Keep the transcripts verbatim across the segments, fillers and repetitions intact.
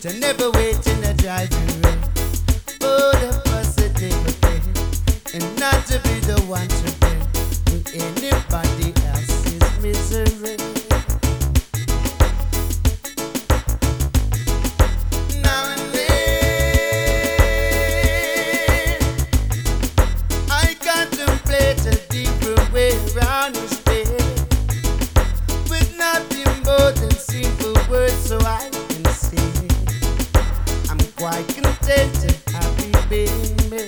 To never wait in a driving rain for the positive day, and not to be the one to blame to anybody else's misery. Now and then I contemplate a different way around this day, with nothing more than simple words, so I can say I'm quite content and happy being me.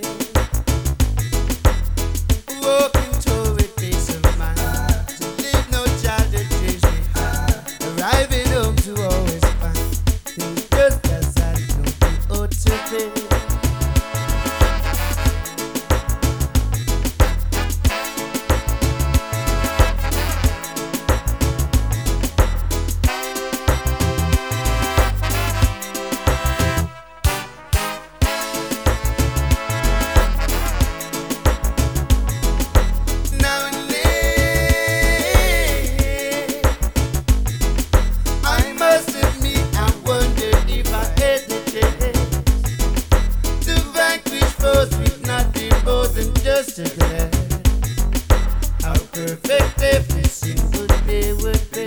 Walking toward a peace of mind, to leave no child that dreams behind. Arriving home to always find things just as I know they ought to be. Just a glance how perfect every single day would be.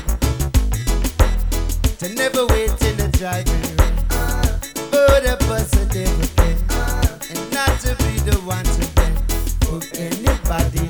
To never wait in the driving rain for the positive again, and not to be the one to blame for anybody